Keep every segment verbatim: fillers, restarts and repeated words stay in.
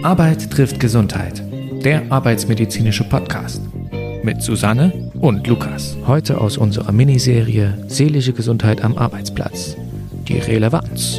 Arbeit trifft Gesundheit, der arbeitsmedizinische Podcast mit Susanne und Lukas. Heute aus unserer Miniserie Seelische Gesundheit am Arbeitsplatz. Die Relevanz.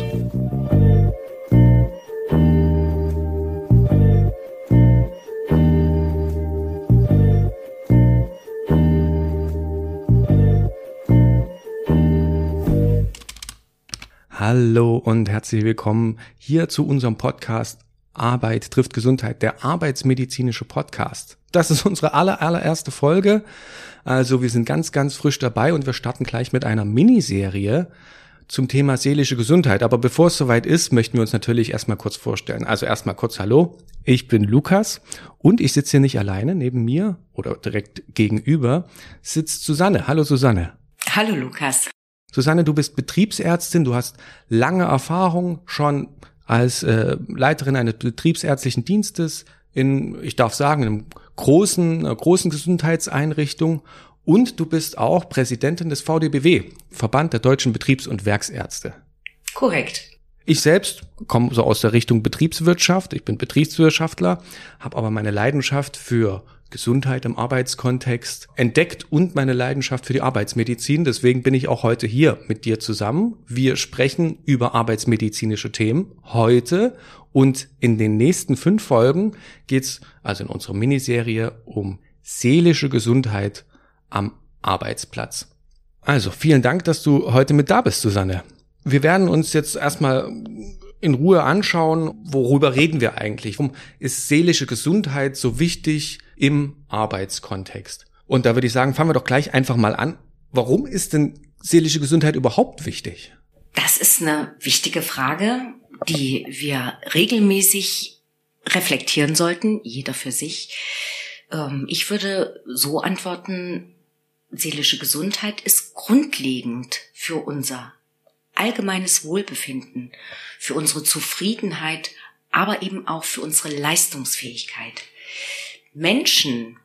Hallo und herzlich willkommen hier zu unserem Podcast Arbeit trifft Gesundheit, der arbeitsmedizinische Podcast. Das ist unsere aller, allererste Folge. Also wir sind ganz, ganz frisch dabei und wir starten gleich mit einer Miniserie zum Thema seelische Gesundheit. Aber bevor es soweit ist, möchten wir uns natürlich erstmal kurz vorstellen. Also erstmal kurz Hallo, ich bin Lukas und ich sitze hier nicht alleine. Neben mir oder direkt gegenüber sitzt Susanne. Hallo Susanne. Hallo Lukas. Susanne, du bist Betriebsärztin, du hast lange Erfahrung schon als äh, Leiterin eines betriebsärztlichen Dienstes in, ich darf sagen, einem großen, einer großen Gesundheitseinrichtung und du bist auch Präsidentin des V D B W, Verband der Deutschen Betriebs- und Werksärzte. Korrekt. Ich selbst komme so aus der Richtung Betriebswirtschaft, ich bin Betriebswirtschaftler, habe aber meine Leidenschaft für Gesundheit im Arbeitskontext entdeckt und meine Leidenschaft für die Arbeitsmedizin. Deswegen bin ich auch heute hier mit dir zusammen. Wir sprechen über arbeitsmedizinische Themen heute und in den nächsten fünf Folgen geht's also in unserer Miniserie um seelische Gesundheit am Arbeitsplatz. Also vielen Dank, dass du heute mit da bist, Susanne. Wir werden uns jetzt erstmal in Ruhe anschauen, worüber reden wir eigentlich? Warum ist seelische Gesundheit so wichtig im Arbeitskontext? Und da würde ich sagen, fangen wir doch gleich einfach mal an. Warum ist denn seelische Gesundheit überhaupt wichtig? Das ist eine wichtige Frage, die wir regelmäßig reflektieren sollten, jeder für sich. Ich würde so antworten, seelische Gesundheit ist grundlegend für unser allgemeines Wohlbefinden, für unsere Zufriedenheit, aber eben auch für unsere Leistungsfähigkeit. Menschen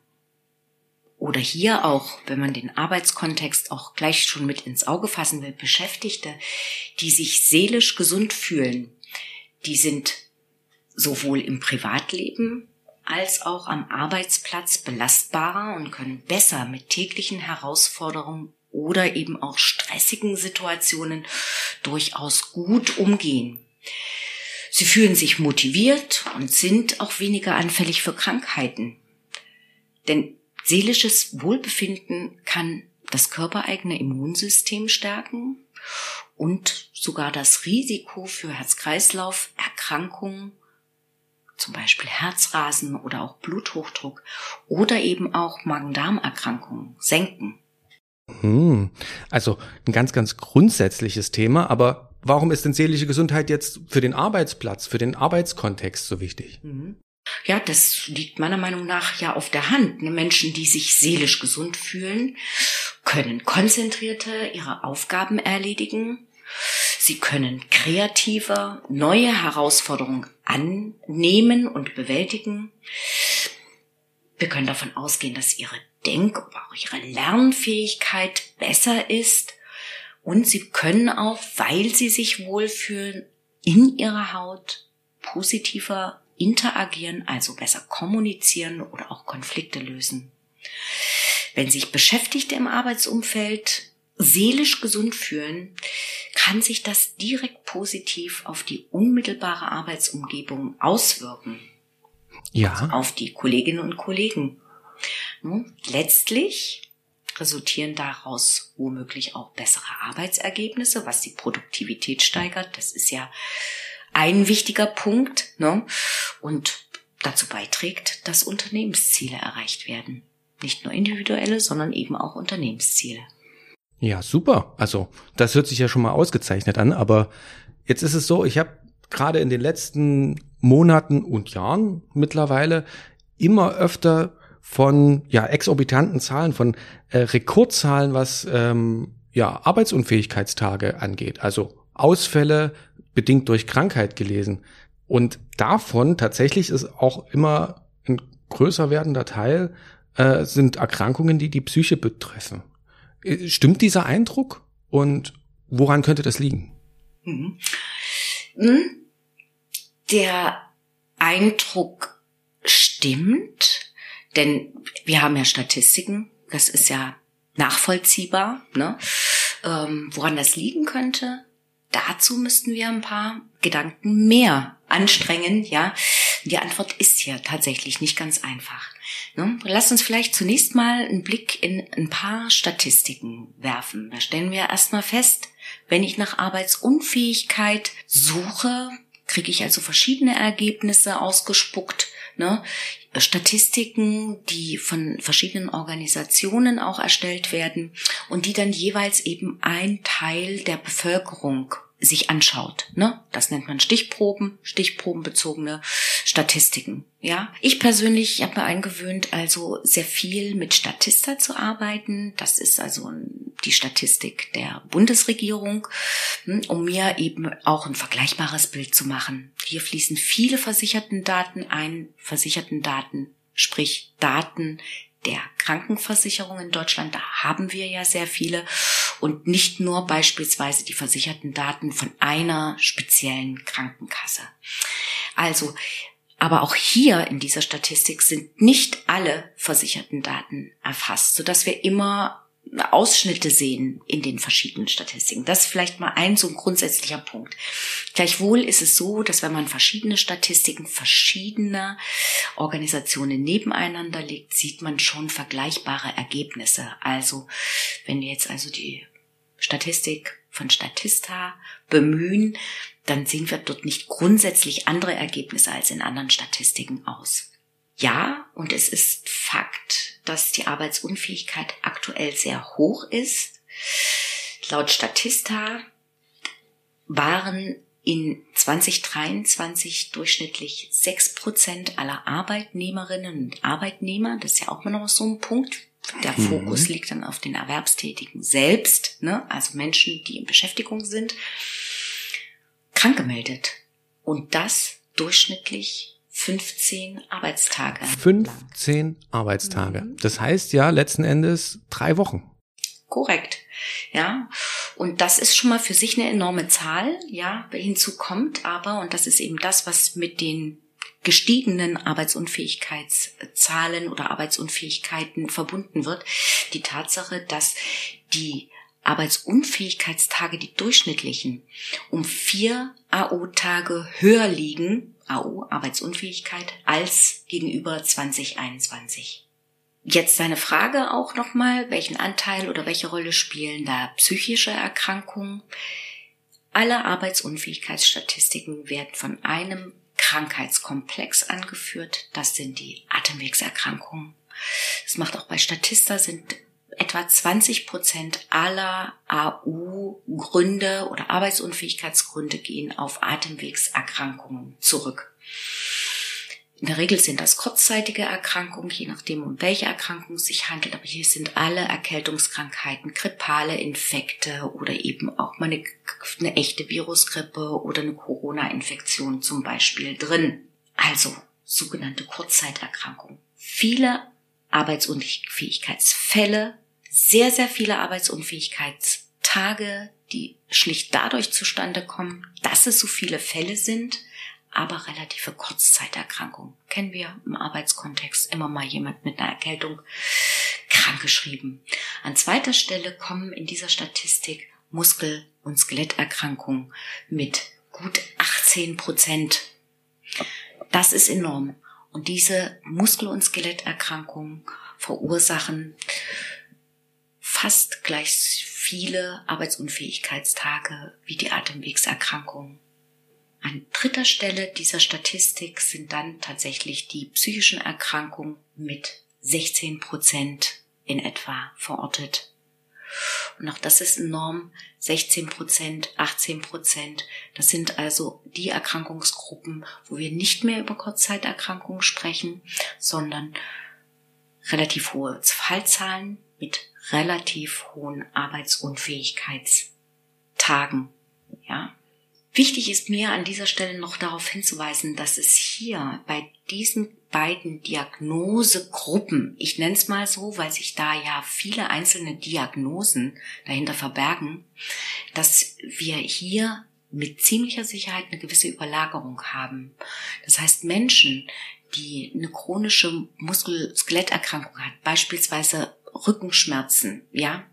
oder hier auch, wenn man den Arbeitskontext auch gleich schon mit ins Auge fassen will, Beschäftigte, die sich seelisch gesund fühlen, die sind sowohl im Privatleben als auch am Arbeitsplatz belastbarer und können besser mit täglichen Herausforderungen oder eben auch stressigen Situationen durchaus gut umgehen. Sie fühlen sich motiviert und sind auch weniger anfällig für Krankheiten. Denn seelisches Wohlbefinden kann das körpereigene Immunsystem stärken und sogar das Risiko für Herz-Kreislauf-Erkrankungen, zum Beispiel Herzrasen oder auch Bluthochdruck oder eben auch Magen-Darm-Erkrankungen senken. Hm, also ein ganz, ganz grundsätzliches Thema, aber warum ist denn seelische Gesundheit jetzt für den Arbeitsplatz, für den Arbeitskontext so wichtig? Ja, das liegt meiner Meinung nach ja auf der Hand. Menschen, die sich seelisch gesund fühlen, können konzentrierter ihre Aufgaben erledigen. Sie können kreativer neue Herausforderungen annehmen und bewältigen. Wir können davon ausgehen, dass ihre Denk- aber auch ihre Lernfähigkeit besser ist und sie können auch, weil sie sich wohlfühlen, in ihrer Haut positiver interagieren, also besser kommunizieren oder auch Konflikte lösen. Wenn sich Beschäftigte im Arbeitsumfeld seelisch gesund fühlen, kann sich das direkt positiv auf die unmittelbare Arbeitsumgebung auswirken. Ja. Also auf die Kolleginnen und Kollegen. Letztlich resultieren daraus womöglich auch bessere Arbeitsergebnisse, was die Produktivität steigert. Das ist ja ein wichtiger Punkt, ne? Und dazu beiträgt, dass Unternehmensziele erreicht werden. Nicht nur individuelle, sondern eben auch Unternehmensziele. Ja, super. Also das hört sich ja schon mal ausgezeichnet an, aber jetzt ist es so, ich habe gerade in den letzten Monaten und Jahren mittlerweile immer öfter von ja exorbitanten Zahlen, von äh, Rekordzahlen, was ähm, ja Arbeitsunfähigkeitstage angeht, also Ausfälle bedingt durch Krankheit gelesen. Und davon tatsächlich ist auch immer ein größer werdender Teil äh, sind Erkrankungen, die die Psyche betreffen. Stimmt dieser Eindruck? Und woran könnte das liegen? Mhm. Der Eindruck stimmt, denn wir haben ja Statistiken, das ist ja nachvollziehbar, ne? Ähm, woran das liegen könnte, dazu müssten wir ein paar Gedanken mehr anstrengen, ja. Die Antwort ist hier tatsächlich nicht ganz einfach. Ne? Lass uns vielleicht zunächst mal einen Blick in ein paar Statistiken werfen. Da stellen wir erstmal fest, wenn ich nach Arbeitsunfähigkeit suche, kriege ich also verschiedene Ergebnisse ausgespuckt, ne? Statistiken, die von verschiedenen Organisationen auch erstellt werden und die dann jeweils eben ein Teil der Bevölkerung sich anschaut, ne? Das nennt man Stichproben, stichprobenbezogene Statistiken, ja. Ich persönlich habe mir eingewöhnt, also sehr viel mit Statista zu arbeiten. Das ist also die Statistik der Bundesregierung, um mir eben auch ein vergleichbares Bild zu machen. Hier fließen viele Versichertendaten ein, Versichertendaten, sprich Daten der Krankenversicherung in Deutschland, da haben wir ja sehr viele und nicht nur beispielsweise die versicherten Daten von einer speziellen Krankenkasse. Also, aber auch hier in dieser Statistik sind nicht alle versicherten Daten erfasst, sodass wir immer Ausschnitte sehen in den verschiedenen Statistiken. Das ist vielleicht mal ein so ein grundsätzlicher Punkt. Gleichwohl ist es so, dass wenn man verschiedene Statistiken verschiedener Organisationen nebeneinander legt, sieht man schon vergleichbare Ergebnisse. Also wenn wir jetzt also die Statistik von Statista bemühen, dann sehen wir dort nicht grundsätzlich andere Ergebnisse als in anderen Statistiken aus. Ja, und es ist Fakt, dass die Arbeitsunfähigkeit aktuell sehr hoch ist. Laut Statista waren in zwanzig dreiundzwanzig durchschnittlich sechs Prozent aller Arbeitnehmerinnen und Arbeitnehmer, das ist ja auch immer noch so ein Punkt, der mhm. Fokus liegt dann auf den Erwerbstätigen selbst, ne? Also Menschen, die in Beschäftigung sind, krank gemeldet. Und das durchschnittlich fünfzehn Arbeitstage. fünfzehn Arbeitstage. Das heißt ja letzten Endes drei Wochen. Korrekt. Ja. Und das ist schon mal für sich eine enorme Zahl, ja. Hinzu kommt aber, und das ist eben das, was mit den gestiegenen Arbeitsunfähigkeitszahlen oder Arbeitsunfähigkeiten verbunden wird, die Tatsache, dass die Arbeitsunfähigkeitstage, die durchschnittlichen, um vier A O-Tage höher liegen, A O, Arbeitsunfähigkeit, als gegenüber zwanzig einundzwanzig. Jetzt deine Frage auch nochmal, welchen Anteil oder welche Rolle spielen da psychische Erkrankungen? Alle Arbeitsunfähigkeitsstatistiken werden von einem Krankheitskomplex angeführt. Das sind die Atemwegserkrankungen. Das macht auch bei Statista, sind etwa zwanzig Prozent aller A U-Gründe oder Arbeitsunfähigkeitsgründe gehen auf Atemwegserkrankungen zurück. In der Regel sind das kurzzeitige Erkrankungen, je nachdem, um welche Erkrankung es sich handelt. Aber hier sind alle Erkältungskrankheiten, grippale Infekte oder eben auch mal eine, eine echte Virusgrippe oder eine Corona-Infektion zum Beispiel drin. Also sogenannte Kurzzeiterkrankungen. Viele Arbeitsunfähigkeitsfälle, sehr, sehr viele Arbeitsunfähigkeitstage, die schlicht dadurch zustande kommen, dass es so viele Fälle sind, aber relative Kurzzeiterkrankungen. Kennen wir im Arbeitskontext immer mal jemand mit einer Erkältung krankgeschrieben. An zweiter Stelle kommen in dieser Statistik Muskel- und Skeletterkrankungen mit gut achtzehn Prozent. Das ist enorm. Und diese Muskel- und Skeletterkrankungen verursachen fast gleich viele Arbeitsunfähigkeitstage wie die Atemwegserkrankungen. An dritter Stelle dieser Statistik sind dann tatsächlich die psychischen Erkrankungen mit sechzehn Prozent in etwa verortet. Und auch das ist enorm, sechzehn Prozent, achtzehn Prozent. Das sind also die Erkrankungsgruppen, wo wir nicht mehr über Kurzzeiterkrankungen sprechen, sondern relativ hohe Fallzahlen mit relativ hohen Arbeitsunfähigkeitstagen. Ja. Wichtig ist mir an dieser Stelle noch darauf hinzuweisen, dass es hier bei diesen beiden Diagnosegruppen, ich nenne es mal so, weil sich da ja viele einzelne Diagnosen dahinter verbergen, dass wir hier mit ziemlicher Sicherheit eine gewisse Überlagerung haben. Das heißt, Menschen, die eine chronische Muskel-Skeletterkrankung hat, beispielsweise Rückenschmerzen, ja,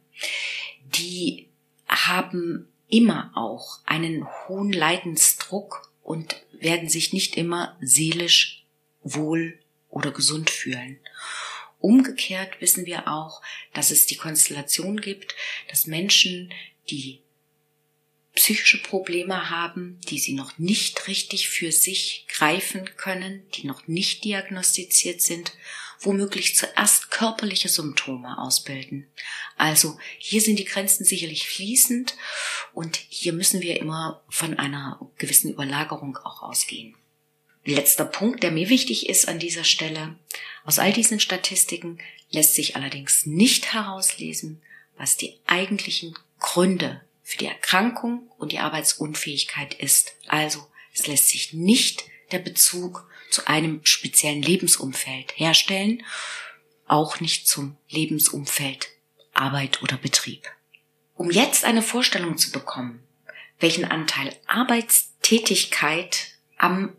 die haben immer auch einen hohen Leidensdruck und werden sich nicht immer seelisch wohl oder gesund fühlen. Umgekehrt wissen wir auch, dass es die Konstellation gibt, dass Menschen, die psychische Probleme haben, die sie noch nicht richtig für sich greifen können, die noch nicht diagnostiziert sind, womöglich zuerst körperliche Symptome ausbilden. Also hier sind die Grenzen sicherlich fließend und hier müssen wir immer von einer gewissen Überlagerung auch ausgehen. Letzter Punkt, der mir wichtig ist an dieser Stelle. Aus all diesen Statistiken lässt sich allerdings nicht herauslesen, was die eigentlichen Gründe für die Erkrankung und die Arbeitsunfähigkeit ist. Also es lässt sich nicht der Bezug zu einem speziellen Lebensumfeld herstellen, auch nicht zum Lebensumfeld Arbeit oder Betrieb. Um jetzt eine Vorstellung zu bekommen, welchen Anteil Arbeitstätigkeit am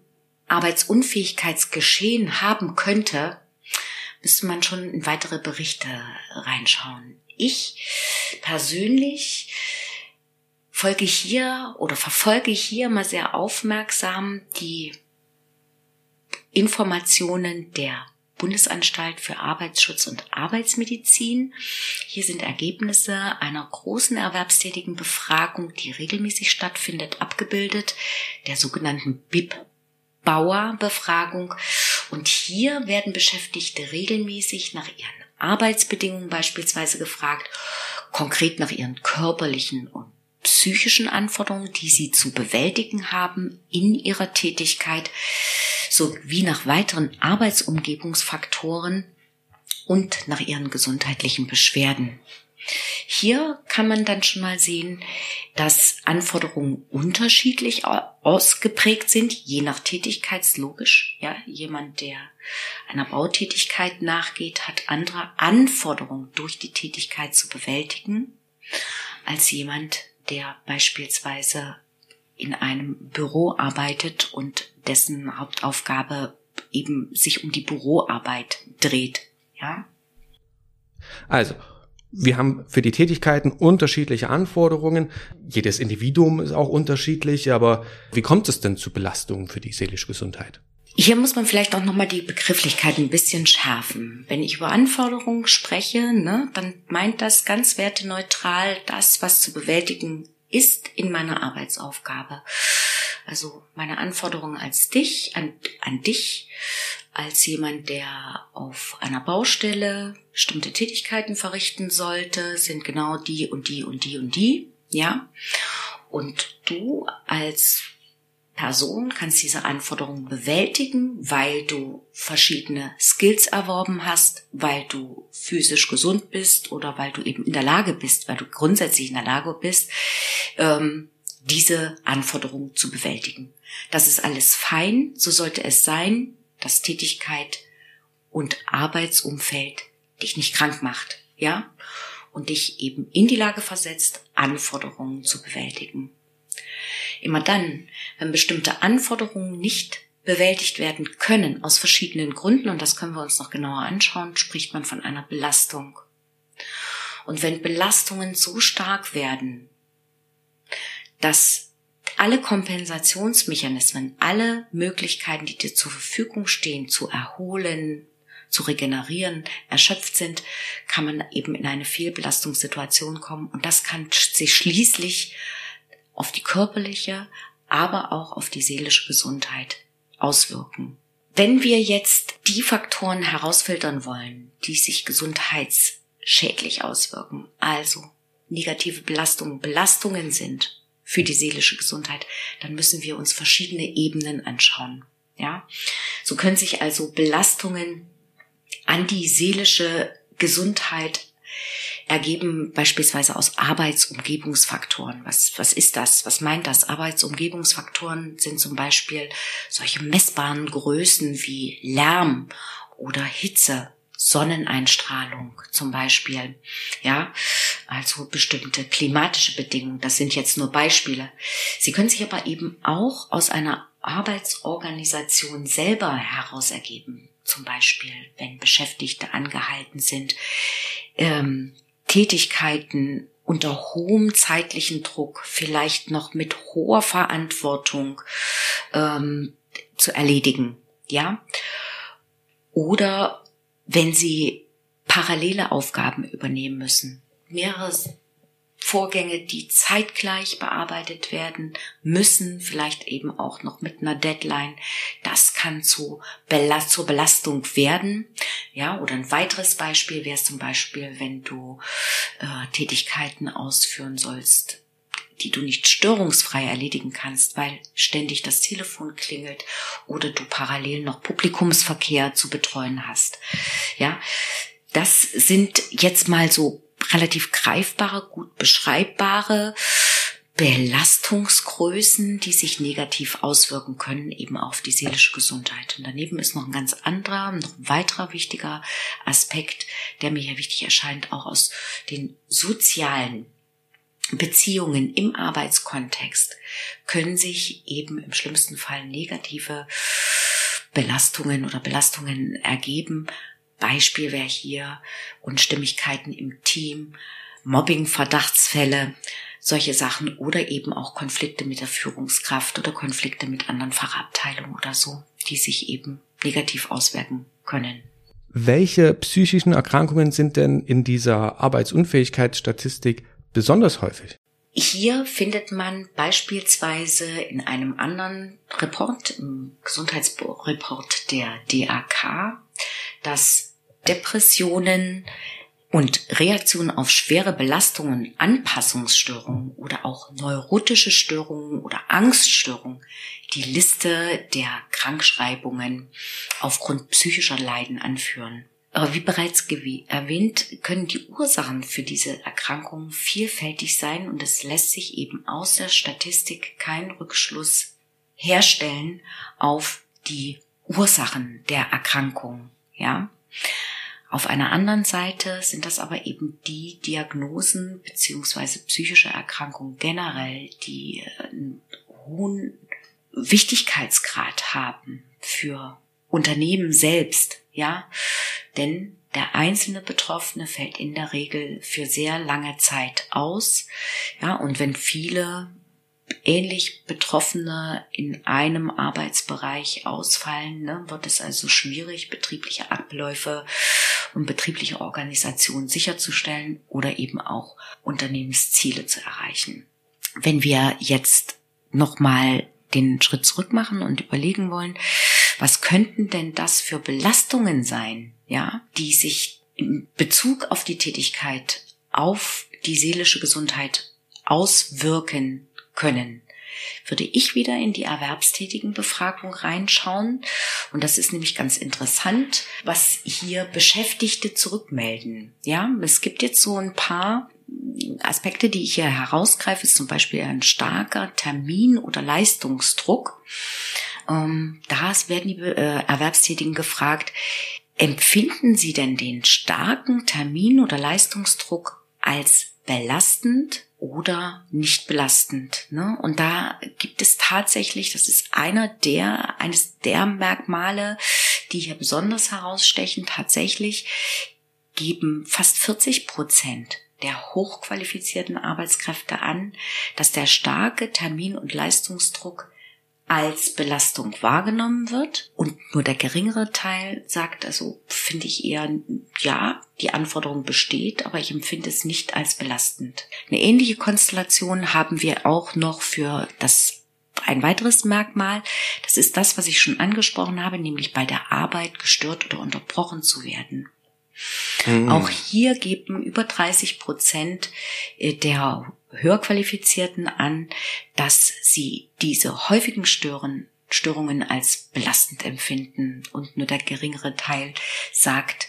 Arbeitsunfähigkeitsgeschehen haben könnte, müsste man schon in weitere Berichte reinschauen. Ich persönlich folge hier oder verfolge hier mal sehr aufmerksam die Informationen der Bundesanstalt für Arbeitsschutz und Arbeitsmedizin. Hier sind Ergebnisse einer großen erwerbstätigen Befragung, die regelmäßig stattfindet, abgebildet, der sogenannten B I B-Bauer-Befragung. Und hier werden Beschäftigte regelmäßig nach ihren Arbeitsbedingungen beispielsweise gefragt, konkret nach ihren körperlichen und psychischen Anforderungen, die sie zu bewältigen haben in ihrer Tätigkeit, sowie nach weiteren Arbeitsumgebungsfaktoren und nach ihren gesundheitlichen Beschwerden. Hier kann man dann schon mal sehen, dass Anforderungen unterschiedlich ausgeprägt sind, je nach Tätigkeitslogisch. Ja, jemand, der einer Bautätigkeit nachgeht, hat andere Anforderungen durch die Tätigkeit zu bewältigen, als jemand, der beispielsweise in einem Büro arbeitet und dessen Hauptaufgabe eben sich um die Büroarbeit dreht. Ja? Also, wir haben für die Tätigkeiten unterschiedliche Anforderungen. Jedes Individuum ist auch unterschiedlich, aber wie kommt es denn zu Belastungen für die seelische Gesundheit? Hier muss man vielleicht auch nochmal die Begrifflichkeit ein bisschen schärfen. Wenn ich über Anforderungen spreche, ne, dann meint das ganz werteneutral das, was zu bewältigen ist in meiner Arbeitsaufgabe. Also meine Anforderungen als dich, an, an dich, als jemand, der auf einer Baustelle bestimmte Tätigkeiten verrichten sollte, sind genau die und die und die und die, ja. Und du als Person kannst diese Anforderungen bewältigen, weil du verschiedene Skills erworben hast, weil du physisch gesund bist oder weil du eben in der Lage bist, weil du grundsätzlich in der Lage bist, ähm, diese Anforderungen zu bewältigen. Das ist alles fein, so sollte es sein, dass Tätigkeit und Arbeitsumfeld dich nicht krank macht, ja, und dich eben in die Lage versetzt, Anforderungen zu bewältigen. Immer dann, wenn bestimmte Anforderungen nicht bewältigt werden können, aus verschiedenen Gründen, und das können wir uns noch genauer anschauen, spricht man von einer Belastung. Und wenn Belastungen so stark werden, dass alle Kompensationsmechanismen, alle Möglichkeiten, die dir zur Verfügung stehen, zu erholen, zu regenerieren, erschöpft sind, kann man eben in eine Fehlbelastungssituation kommen. Und das kann sich schließlich auf die körperliche, aber auch auf die seelische Gesundheit auswirken. Wenn wir jetzt die Faktoren herausfiltern wollen, die sich gesundheitsschädlich auswirken, also negative Belastungen, Belastungen sind für die seelische Gesundheit, dann müssen wir uns verschiedene Ebenen anschauen. Ja, so können sich also Belastungen an die seelische Gesundheit ergeben, beispielsweise aus Arbeitsumgebungsfaktoren. Was, was ist das? Was meint das? Arbeitsumgebungsfaktoren sind zum Beispiel solche messbaren Größen wie Lärm oder Hitze, Sonneneinstrahlung zum Beispiel. Ja, also also bestimmte klimatische Bedingungen. Das sind jetzt nur Beispiele. Sie können sich aber eben auch aus einer Arbeitsorganisation selber heraus ergeben. Zum Beispiel, wenn Beschäftigte angehalten sind, ähm, Tätigkeiten unter hohem zeitlichen Druck, vielleicht noch mit hoher Verantwortung ähm, zu erledigen, ja. Oder wenn sie parallele Aufgaben übernehmen müssen, mehrere Vorgänge, die zeitgleich bearbeitet werden müssen, vielleicht eben auch noch mit einer Deadline. Das kann zu Belast- zur Belastung werden. Ja, oder ein weiteres Beispiel wäre es zum Beispiel, wenn du äh, Tätigkeiten ausführen sollst, die du nicht störungsfrei erledigen kannst, weil ständig das Telefon klingelt oder du parallel noch Publikumsverkehr zu betreuen hast. Ja, das sind jetzt mal so relativ greifbare, gut beschreibbare Belastungsgrößen, die sich negativ auswirken können, eben auf die seelische Gesundheit. Und daneben ist noch ein ganz anderer, noch ein weiterer wichtiger Aspekt, der mir hier wichtig erscheint, auch aus den sozialen Beziehungen im Arbeitskontext können sich eben im schlimmsten Fall negative Belastungen oder Belastungen ergeben. Beispiel wäre hier Unstimmigkeiten im Team, Mobbing-Verdachtsfälle, solche Sachen oder eben auch Konflikte mit der Führungskraft oder Konflikte mit anderen Fachabteilungen oder so, die sich eben negativ auswirken können. Welche psychischen Erkrankungen sind denn in dieser Arbeitsunfähigkeitsstatistik besonders häufig? Hier findet man beispielsweise in einem anderen Report, im Gesundheitsreport der D A K, dass Depressionen und Reaktionen auf schwere Belastungen, Anpassungsstörungen oder auch neurotische Störungen oder Angststörungen die Liste der Krankschreibungen aufgrund psychischer Leiden anführen. Aber wie bereits erwähnt, können die Ursachen für diese Erkrankungen vielfältig sein und es lässt sich eben aus der Statistik kein Rückschluss herstellen auf die Ursachen der Erkrankung, ja. Auf einer anderen Seite sind das aber eben die Diagnosen beziehungsweise psychische Erkrankungen generell, die einen hohen Wichtigkeitsgrad haben für Unternehmen selbst, ja, denn der einzelne Betroffene fällt in der Regel für sehr lange Zeit aus, ja, und wenn viele ähnlich Betroffene in einem Arbeitsbereich ausfallen, ne, wird es also schwierig, betriebliche Abläufe und betriebliche Organisation sicherzustellen oder eben auch Unternehmensziele zu erreichen. Wenn wir jetzt nochmal den Schritt zurück machen und überlegen wollen, was könnten denn das für Belastungen sein, ja, die sich in Bezug auf die Tätigkeit, auf die seelische Gesundheit auswirken können, würde ich wieder in die Erwerbstätigenbefragung reinschauen. Und das ist nämlich ganz interessant, was hier Beschäftigte zurückmelden. Ja, es gibt jetzt so ein paar Aspekte, die ich hier herausgreife, ist zum Beispiel ein starker Termin- oder Leistungsdruck. Ähm, da werden die äh, Erwerbstätigen gefragt, empfinden Sie denn den starken Termin- oder Leistungsdruck als belastend oder nicht belastend, ne? Und da gibt es tatsächlich, das ist einer der, eines der Merkmale, die hier besonders herausstechen, tatsächlich geben fast vierzig Prozent der hochqualifizierten Arbeitskräfte an, dass der starke Termin- und Leistungsdruck als Belastung wahrgenommen wird und nur der geringere Teil sagt, also finde ich eher, ja, die Anforderung besteht, aber ich empfinde es nicht als belastend. Eine ähnliche Konstellation haben wir auch noch für das ein weiteres Merkmal, das ist das, was ich schon angesprochen habe, nämlich bei der Arbeit gestört oder unterbrochen zu werden. Mhm. Auch hier geben über dreißig Prozent der Höherqualifizierten an, dass sie diese häufigen Stören, Störungen als belastend empfinden und nur der geringere Teil sagt,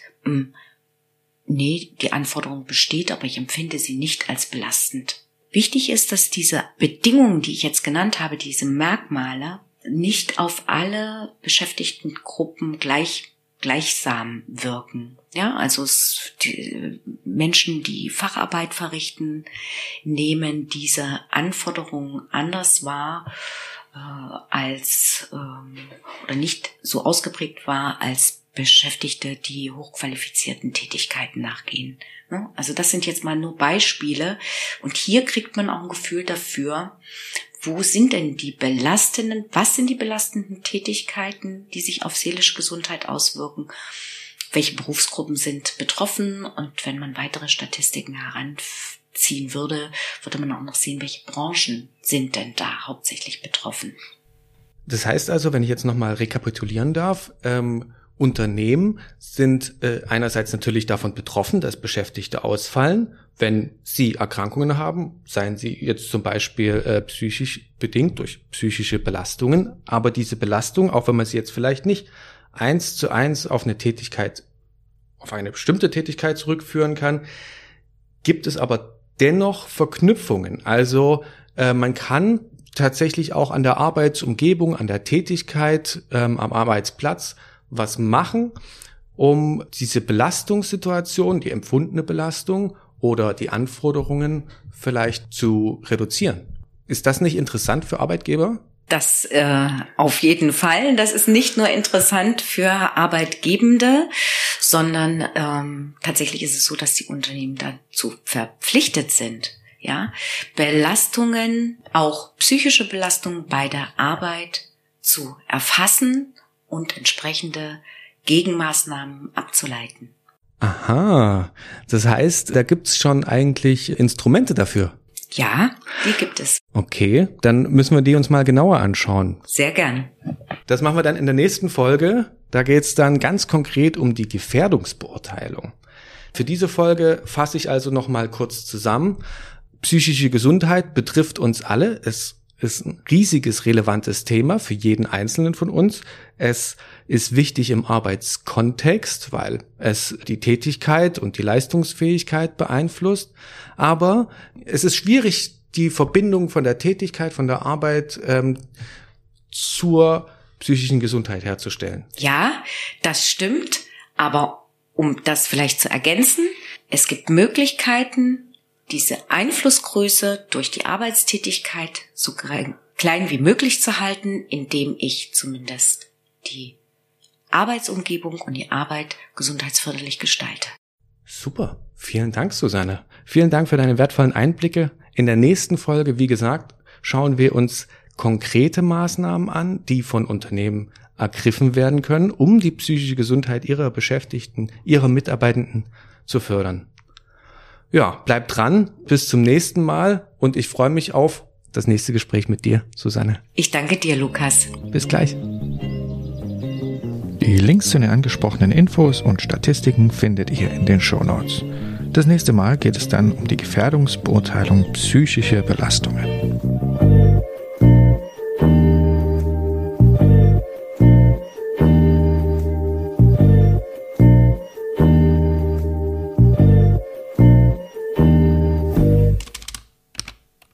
nee, die Anforderung besteht, aber ich empfinde sie nicht als belastend. Wichtig ist, dass diese Bedingungen, die ich jetzt genannt habe, diese Merkmale, nicht auf alle Beschäftigtengruppen gleich, gleichsam wirken. Ja, also es, die Menschen, die Facharbeit verrichten, nehmen diese Anforderungen anders wahr, äh, als ähm, oder nicht so ausgeprägt wahr als Beschäftigte, die hochqualifizierten Tätigkeiten nachgehen. Ne? Also das sind jetzt mal nur Beispiele. Und hier kriegt man auch ein Gefühl dafür, wo sind denn die belastenden, was sind die belastenden Tätigkeiten, die sich auf seelische Gesundheit auswirken? Welche Berufsgruppen sind betroffen? Und wenn man weitere Statistiken heranziehen würde, würde man auch noch sehen, welche Branchen sind denn da hauptsächlich betroffen. Das heißt also, wenn ich jetzt nochmal rekapitulieren darf, ähm, Unternehmen sind äh, einerseits natürlich davon betroffen, dass Beschäftigte ausfallen, wenn sie Erkrankungen haben, seien sie jetzt zum Beispiel äh, psychisch bedingt durch psychische Belastungen, aber diese Belastung, auch wenn man sie jetzt vielleicht nicht eins zu eins auf eine Tätigkeit, auf eine bestimmte Tätigkeit zurückführen kann, gibt es aber dennoch Verknüpfungen. Also äh, man kann tatsächlich auch an der Arbeitsumgebung, an der Tätigkeit, ähm, am Arbeitsplatz was machen, um diese Belastungssituation, die empfundene Belastung oder die Anforderungen vielleicht zu reduzieren. Ist das nicht interessant für Arbeitgeber? Das äh, auf jeden Fall. Das ist nicht nur interessant für Arbeitgebende, sondern ähm, tatsächlich ist es so, dass die Unternehmen dazu verpflichtet sind, ja, Belastungen, auch psychische Belastungen bei der Arbeit zu erfassen und entsprechende Gegenmaßnahmen abzuleiten. Aha, das heißt, da gibt's schon eigentlich Instrumente dafür. Ja, die gibt es. Okay, dann müssen wir die uns mal genauer anschauen. Sehr gern. Das machen wir dann in der nächsten Folge. Da geht's dann ganz konkret um die Gefährdungsbeurteilung. Für diese Folge fasse ich also noch mal kurz zusammen. Psychische Gesundheit betrifft uns alle. Es ist ein riesiges, relevantes Thema für jeden Einzelnen von uns. Es ist wichtig im Arbeitskontext, weil es die Tätigkeit und die Leistungsfähigkeit beeinflusst. Aber es ist schwierig, die Verbindung von der Tätigkeit, von der Arbeit ähm, zur psychischen Gesundheit herzustellen. Ja, das stimmt. Aber um das vielleicht zu ergänzen, es gibt Möglichkeiten, diese Einflussgröße durch die Arbeitstätigkeit so klein wie möglich zu halten, indem ich zumindest die Arbeitsumgebung und die Arbeit gesundheitsförderlich gestalte. Super. Vielen Dank, Susanne. Vielen Dank für deine wertvollen Einblicke. In der nächsten Folge, wie gesagt, schauen wir uns konkrete Maßnahmen an, die von Unternehmen ergriffen werden können, um die psychische Gesundheit ihrer Beschäftigten, ihrer Mitarbeitenden zu fördern. Ja, bleib dran, bis zum nächsten Mal und ich freue mich auf das nächste Gespräch mit dir, Susanne. Ich danke dir, Lukas. Bis gleich. Die Links zu den angesprochenen Infos und Statistiken findet ihr in den Shownotes. Das nächste Mal geht es dann um die Gefährdungsbeurteilung psychischer Belastungen.